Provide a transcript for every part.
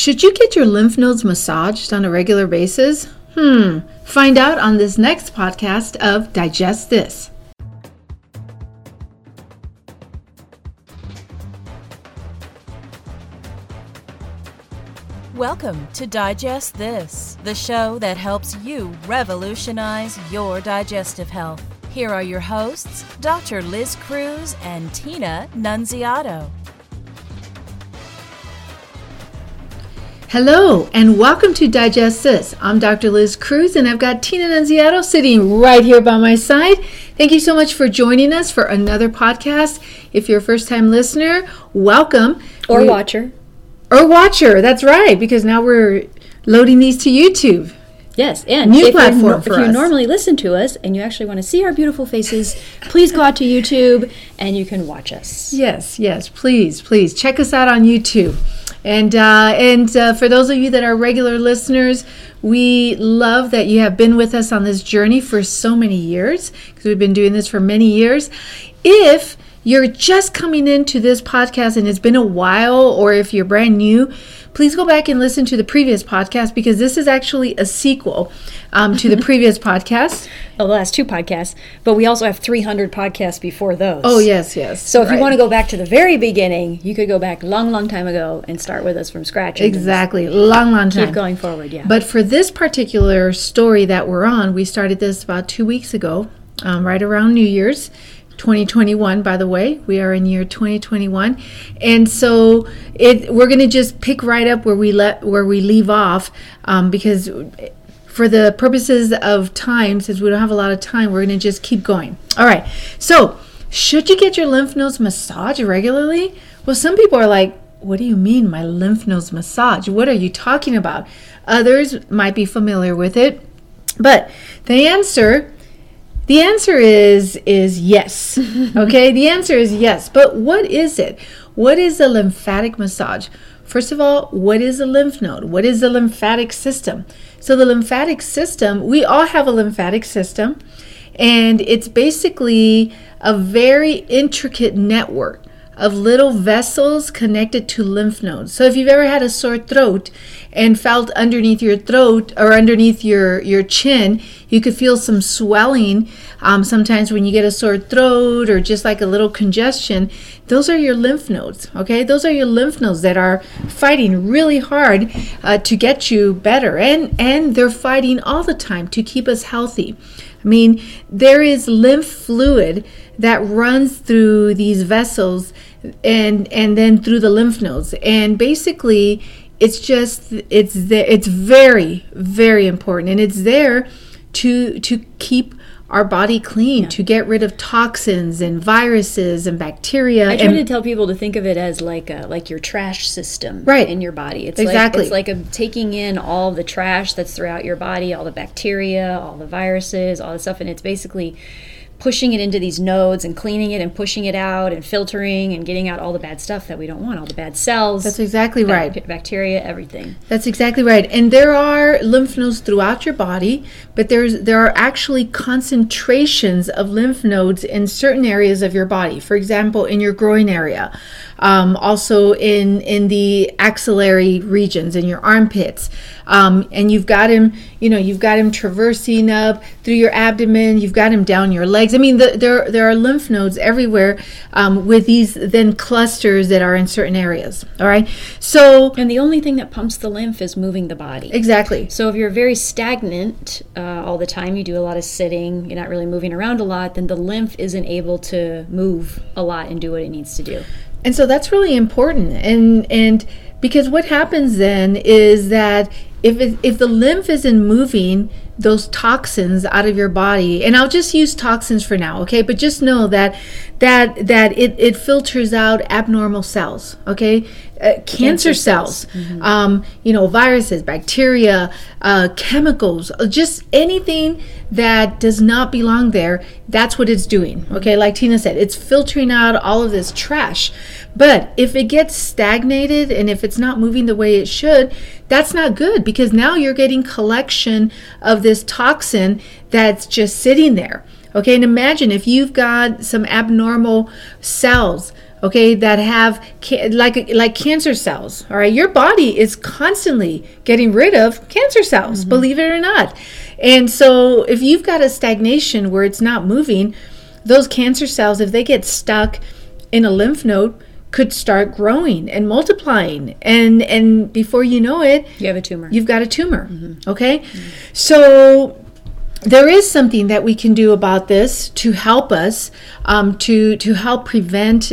Should you get your lymph nodes massaged on a regular basis? Find out on this next podcast of Digest This. Welcome to Digest This, the show that helps you revolutionize your digestive health. Here are your hosts, Dr. Liz Cruz and Tina Nunziato. Hello, and welcome to Digest This. I'm Dr. Liz Cruz, and I've got Tina Nunziato sitting right here by my side. Thank you so much for joining us for another podcast. If you're a first-time listener, welcome. Or watcher. Or watcher, that's right, because now we're loading these to YouTube. Yes, and New if platform for you us. normally listen to us and you actually want to see our beautiful faces, please go out to YouTube and you can watch us. Yes, please check us out on YouTube. And for those of you that are regular listeners, we love that you have been with us on this journey for so many years, because we've been doing this for many years. If you're just coming into this podcast and it's been a while, or if you're brand new, please go back and listen to the previous podcast, because this is actually a sequel to the previous podcast. Oh, the last two podcasts, but we also have 300 podcasts before those. Oh, yes. So if you want to go back to the very beginning, you could go back long time ago and start with us from scratch. Exactly. Long time. Keep going forward, yeah. But for this particular story that we're on, we started this about 2 weeks ago, right around New Year's. 2021, by the way. We are in year 2021. And so we're going to just pick right up where we leave off, because for the purposes of time, since we don't have a lot of time, we're going to just keep going. All right. So, should you get your lymph nodes massaged regularly? Well, some people are like, what do you mean, my lymph nodes massage? What are you talking about? Others might be familiar with it. But the answer is yes. Okay, the answer is yes. But what is it? What is a lymphatic massage? First of all, what is a lymph node? What is the lymphatic system? So the lymphatic system, we all have a lymphatic system, and it's basically a very intricate network of little vessels connected to lymph nodes. So if you've ever had a sore throat and felt underneath your throat or underneath your chin, you could feel some swelling. Sometimes when you get a sore throat or just like a little congestion, those are your lymph nodes, okay? Those are your lymph nodes that are fighting really hard to get you better. And they're fighting all the time to keep us healthy. I mean, there is lymph fluid that runs through these vessels and then through the lymph nodes. And basically, it's very, very important. And it's there to keep our body clean, to get rid of toxins and viruses and bacteria. I try to tell people to think of it as like your trash system in your body. It's exactly. Like taking in all the trash that's throughout your body, all the bacteria, all the viruses, all the stuff, and it's basically pushing it into these nodes and cleaning it and pushing it out and filtering and getting out all the bad stuff that we don't want, all the bad cells. That's exactly right. Bacteria, everything. That's exactly right. And there are lymph nodes throughout your body, but there are actually concentrations of lymph nodes in certain areas of your body. For example, in your groin area, also in the axillary regions, in your armpits. And you've got him traversing up through your abdomen. You've got him down your legs. I mean, there are lymph nodes everywhere with these then clusters that are in certain areas. All right. So, and the only thing that pumps the lymph is moving the body. Exactly. So if you're very stagnant all the time, you do a lot of sitting, you're not really moving around a lot, then the lymph isn't able to move a lot and do what it needs to do. And so that's really important. And because what happens then is that if the lymph isn't moving those toxins out of your body, and I'll just use toxins for now, okay? But just know that it filters out abnormal cells, okay? Cancer cells, viruses, bacteria, chemicals, just anything that does not belong there. That's what it's doing, okay? Like Tina said, it's filtering out all of this trash. But if it gets stagnated and if it's not moving the way it should, that's not good, because now you're getting collection of this toxin that's just sitting there. Okay, and imagine if you've got some abnormal cells, okay, that have like cancer cells. All right, your body is constantly getting rid of cancer cells, believe it or not. And so if you've got a stagnation where it's not moving, those cancer cells, if they get stuck in a lymph node, could start growing and multiplying, and before you know it, you have a tumor. You've got a tumor. Okay, so there is something that we can do about this to help us, to help prevent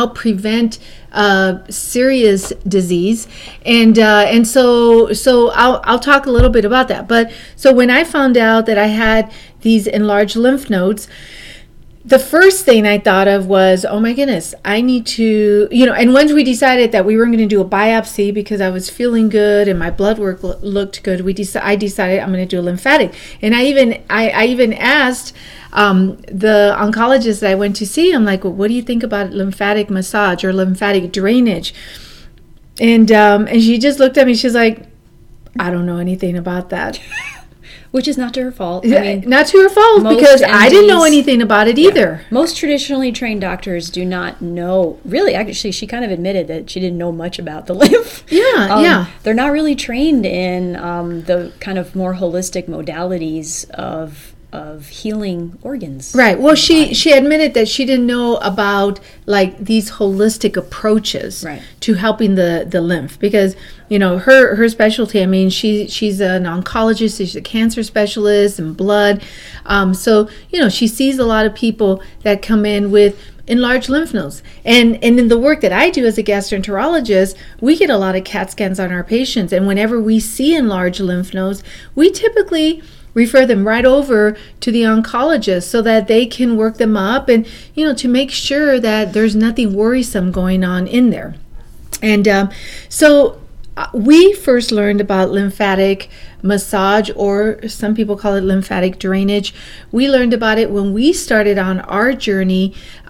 serious disease, and so I'll talk a little bit about that. But so when I found out that I had these enlarged lymph nodes, the first thing I thought of was, oh my goodness, I need to, and once we decided that we were going to do a biopsy because I was feeling good and my blood work looked good, I decided I'm going to do a lymphatic. And I even asked the oncologist that I went to see, I'm like, well, what do you think about lymphatic massage or lymphatic drainage? And she just looked at me, she's like, I don't know anything about that. Which is not to her fault. I mean, not to her fault, because I didn't know anything about it either. Most traditionally trained doctors do not know. Really, actually, she kind of admitted that she didn't know much about the lymph. Yeah. They're not really trained in the kind of more holistic modalities of healing organs. Right. Well, she admitted that she didn't know about like these holistic approaches to helping the lymph, because her specialty, I mean, she's an oncologist, she's a cancer specialist and blood. So she sees a lot of people that come in with enlarged lymph nodes. And in the work that I do as a gastroenterologist, we get a lot of CAT scans on our patients. And whenever we see enlarged lymph nodes, we typically refer them right over to the oncologist so that they can work them up and, to make sure that there's nothing worrisome going on in there. And so we first learned about lymphatic massage, or some people call it lymphatic drainage. We learned about it when we started on our journey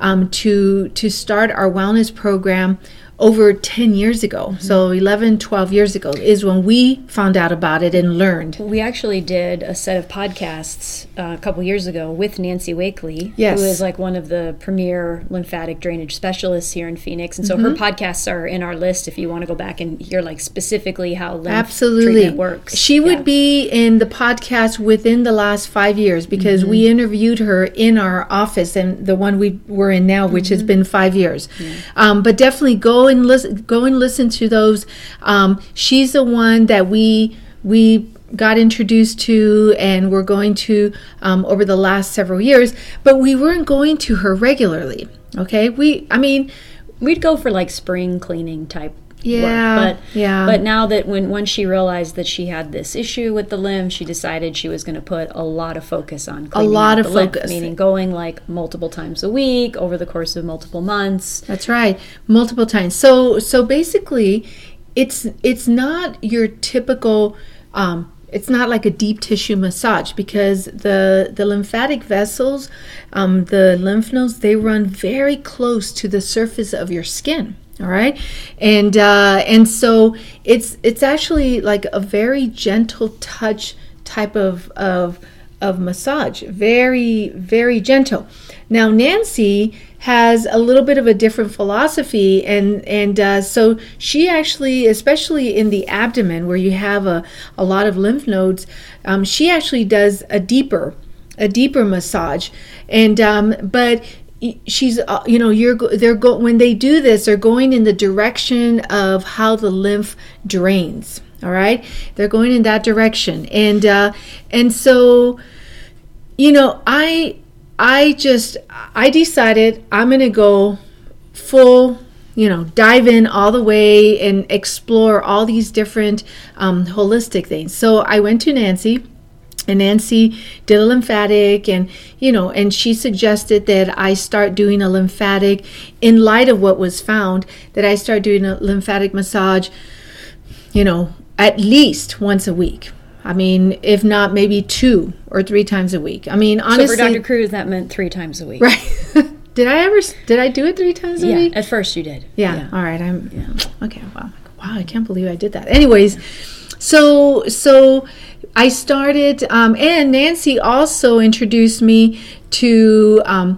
to start our wellness program over 10 years ago. So 11, 12 years ago is when we found out about it and learned. We actually did a set of podcasts a couple years ago with Nancy Wakely, who is like one of the premier lymphatic drainage specialists here in Phoenix. And so her podcasts are in our list if you want to go back and hear like specifically how lymph treatment works. She would be in the podcast within the last 5 years, because we interviewed her in our office, and the one we were in now, which has been 5 years. But definitely go and listen to those. She's the one that we got introduced to, and we're going to over the last several years, but we weren't going to her regularly. Okay, we'd go for like spring cleaning type work. But now that once she realized that she had this issue with the lymph, she decided she was going to put a lot of focus on cleaning the lymph, meaning going like multiple times a week over the course of multiple months. That's right, multiple times. So basically, it's not your typical. It's not like a deep tissue massage, because the lymphatic vessels, the lymph nodes, they run very close to the surface of your skin. All right, and so it's actually like a very gentle touch type of massage, very, very gentle. Now Nancy has a little bit of a different philosophy, and so she actually, especially in the abdomen where you have a lot of lymph nodes, she actually does a deeper massage, and but she's when they do this, they're going in the direction of how the lymph drains. All right, they're going in that direction, and so I decided I'm going to go full, dive in all the way and explore all these different holistic things. So I went to Nancy, and Nancy did a lymphatic, and and she suggested that I start doing a lymphatic in light of what was found, that I start doing a lymphatic massage, at least once a week. I mean, if not, maybe 2 or 3 times a week. I mean, honestly. So for Dr. Cruz, that meant 3 times a week. Right. Did I do it 3 times a week? Yeah, at first you did. Yeah. All right. Okay. Wow, I can't believe I did that. Anyways, so I started, and Nancy also introduced me to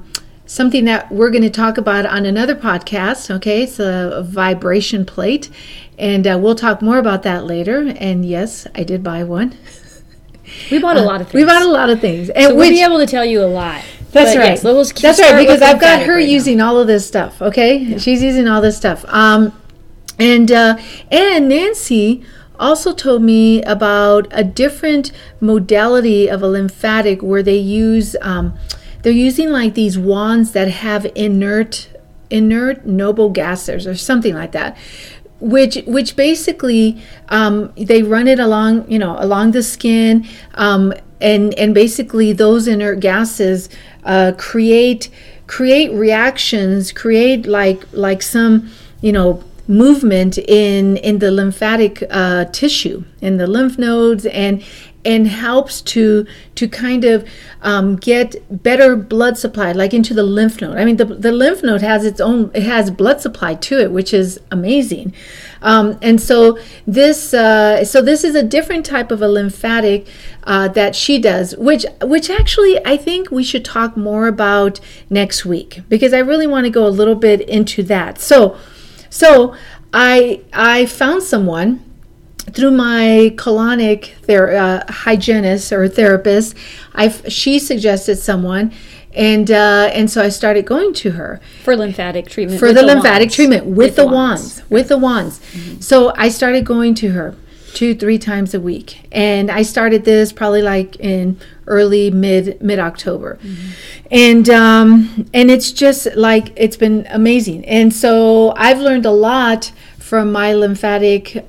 something that we're going to talk about on another podcast. Okay, it's a vibration plate, and we'll talk more about that later. And yes, I did buy one. We bought a lot of things. We bought a lot of things, and so we'll be able to tell you a lot. That's right. Yes, that's right, because I've got her using all of this stuff. Okay, yeah. She's using all this stuff. And Nancy also told me about a different modality of a lymphatic where they use they're using like these wands that have inert noble gases or something like that, which basically they run it along the skin, and basically those inert gases create reactions, create like some movement in the lymphatic tissue, in the lymph nodes, and helps to kind of get better blood supply, like into the lymph node. I mean, the lymph node has blood supply to it, which is amazing. And so this is a different type of a lymphatic that she does, which actually I think we should talk more about next week, because I really want to go a little bit into that. So I found someone through my colonic hygienist or therapist. She suggested someone, and so I started going to her for lymphatic treatment. For the lymphatic treatment with the wands. Mm-hmm. So I started going to her 2-3 times a week, and I started this probably like in early mid October. Mm-hmm. And it's just like, it's been amazing. And so I've learned a lot from my lymphatic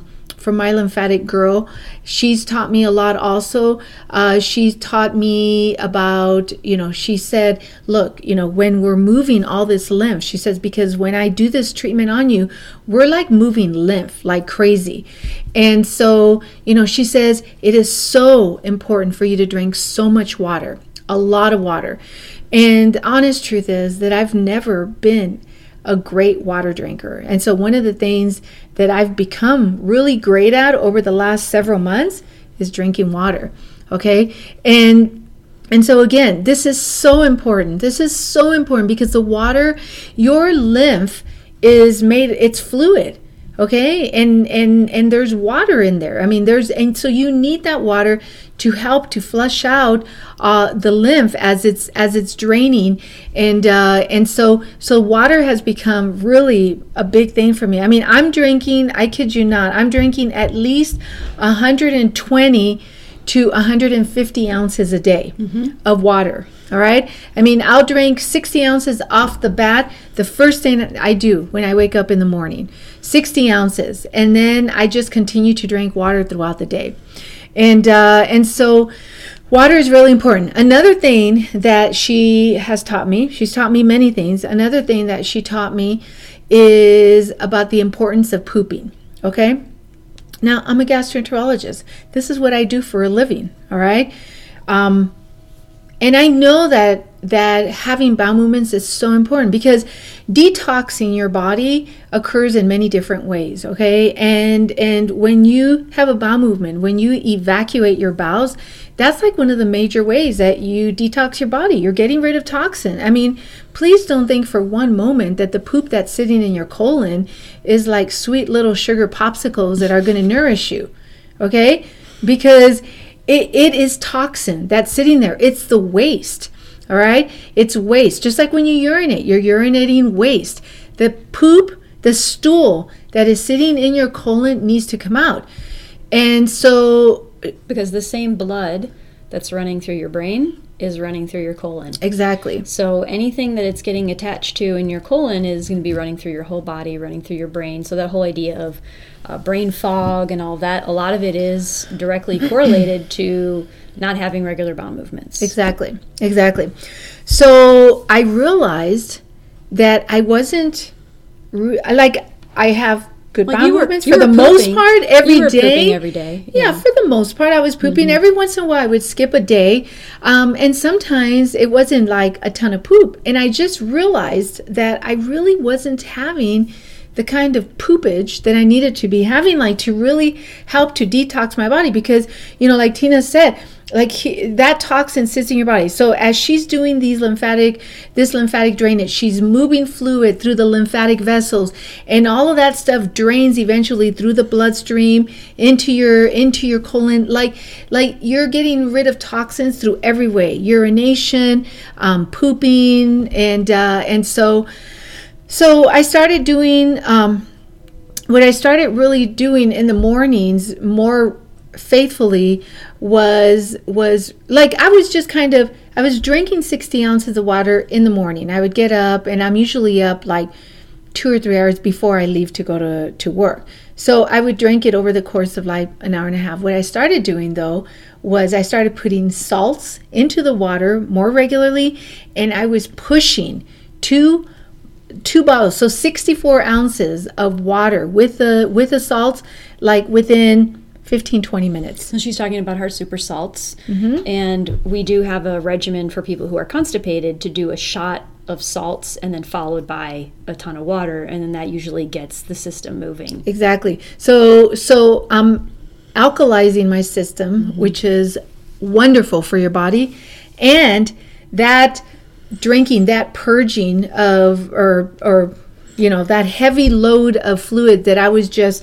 girl. She's taught me a lot also. She's taught me about, she said, look, when we're moving all this lymph, she says, because when I do this treatment on you, we're like moving lymph like crazy. And so, she says, it is so important for you to drink so much water, a lot of water. And the honest truth is that I've never been a great water drinker. And so one of the things that I've become really great at over the last several months is drinking water. Okay. And so again, this is so important. This is so important because the water, your lymph it's fluid. Okay. And there's water in there. I mean, and so you need that water to help to flush out the lymph as it's draining, and so water has become really a big thing for me. I mean, I'm drinking, I kid you not, I'm drinking at least 120 to 150 ounces a day of water. All right. I mean, I'll drink 60 ounces off the bat. The first thing I do when I wake up in the morning, 60 ounces, and then I just continue to drink water throughout the day. And so water is really important. Another thing that she has taught me, she's taught me many things. Another thing that she taught me is about the importance of pooping. Okay. Now, I'm a gastroenterologist. This is what I do for a living. All right. And I know that having bowel movements is so important because detoxing your body occurs in many different ways, okay? And when you have a bowel movement, when you evacuate your bowels, that's like one of the major ways that you detox your body. You're getting rid of toxin. I mean, please don't think for one moment that the poop that's sitting in your colon is like sweet little sugar popsicles that are going to nourish you, okay? Because it is toxin that's sitting there. It's the waste. All right. It's waste. Just like when you urinate, you're urinating waste. The poop, the stool that is sitting in your colon needs to come out. And so, because the same blood that's running through your brain is running through your colon. Exactly. So anything that it's getting attached to in your colon is going to be running through your whole body, running through your brain. So that whole idea of brain fog and all that, a lot of it is directly correlated to not having regular bowel movements. Exactly. So I realized that I wasn't, I have good bowel movements for the most part every day. Yeah, for the most part I was pooping. Every once in a while I would skip a day, and sometimes it wasn't like a ton of poop. And I just realized that I really wasn't having poopage that I needed to be having, like to really help to detox my body. Because, like Tina said, like that toxin sits in your body. So as she's doing this lymphatic drainage, she's moving fluid through the lymphatic vessels, and all of that stuff drains eventually through the bloodstream into your colon. Like you're getting rid of toxins through every way: urination, pooping, and so I started doing what I started really doing in the mornings more faithfully was like I was drinking 60 ounces of water in the morning. I would get up, and I'm usually up like 2 or 3 hours before I leave to go to work. So I would drink it over the course of like an hour and a half. What I started doing though was I started putting salts into the water more regularly, and I was pushing two bottles, so 64 ounces of water with the salts, like within 15-20 minutes. So she's talking about her super salts, and we do have a regimen for people who are constipated to do a shot of salts and then followed by a ton of water, and then that usually gets the system moving. Exactly. So I'm alkalizing my system, which is wonderful for your body, and that drinking, that purging of or that heavy load of fluid that I was just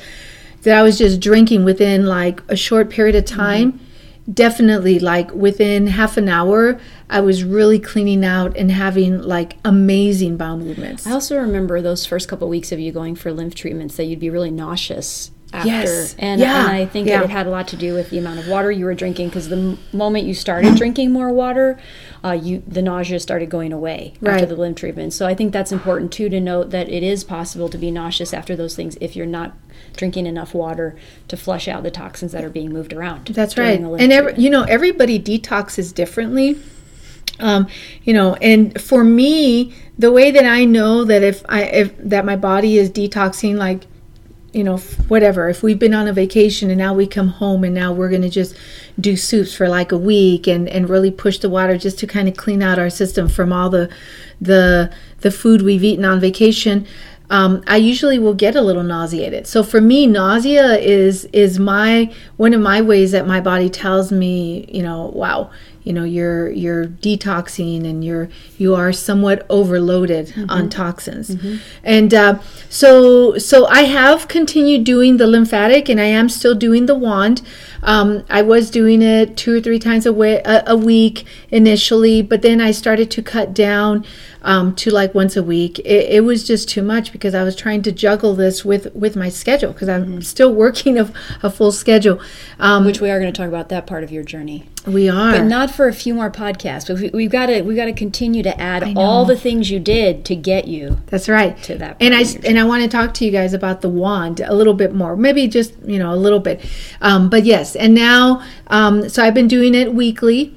drinking within like a short period of time, definitely like within half an hour, I was really cleaning out and having like amazing bowel movements. I also remember those first couple of weeks of you going for lymph treatments that you'd be really nauseous after. Yes. And I think that it had a lot to do with the amount of water you were drinking, because the moment you started drinking more water, the nausea started going away after the lymph treatment. So I think that's important too, to note that it is possible to be nauseous after those things if you're not drinking enough water to flush out the toxins that are being moved around. That's right. And everybody detoxes differently. And for me, the way that I know that if that my body is detoxing, like, whatever, if we've been on a vacation and now we come home and now we're going to just do soups for like a week and really push the water just to kind of clean out our system from all the food we've eaten on vacation, I usually will get a little nauseated. So for me, nausea is one of my ways that my body tells me, wow, you're detoxing and you are somewhat overloaded on toxins. And so I have continued doing the lymphatic, and I am still doing the wand. I was doing it 2 or 3 times a week initially, but then I started to cut down to like once a week. It was just too much because I was trying to juggle this with my schedule, because I'm still working a full schedule. Which we are going to talk about that part of your journey. We are. But not for a few more podcasts. But we've got to continue to add all the things you did to get you. That's right. To that point. And I want to talk to you guys about the wand a little bit more. Maybe just, a little bit. But yes, and now so I've been doing it weekly.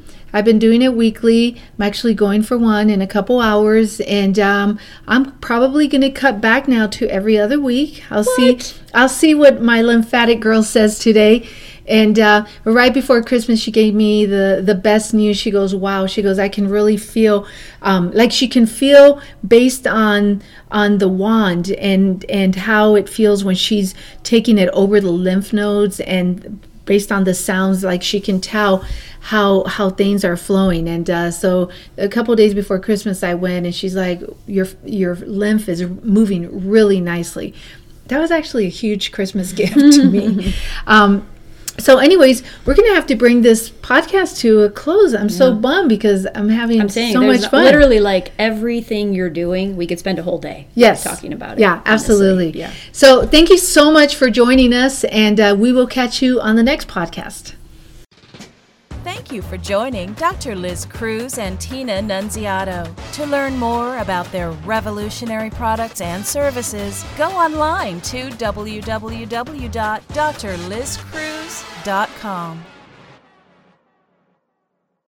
I'm actually going for one in a couple hours, and I'm probably going to cut back now to every other week. I'll see what my lymphatic girl says today. And right before Christmas, she gave me the best news. She goes, wow. She goes, I can really feel, like she can feel based on the wand and how it feels when she's taking it over the lymph nodes, and based on the sounds, like she can tell how things are flowing. And so a couple of days before Christmas, I went, and she's like, your lymph is moving really nicely. That was actually a huge Christmas gift to me. So anyways, we're going to have to bring this podcast to a close. I'm so bummed because I'm having so much fun. Literally, like everything you're doing, we could spend a whole day talking about it. Yeah, absolutely. Yeah. So thank you so much for joining us, and we will catch you on the next podcast. Thank you for joining Dr. Liz Cruz and Tina Nunziato. To learn more about their revolutionary products and services, go online to www.drlizcruz.com.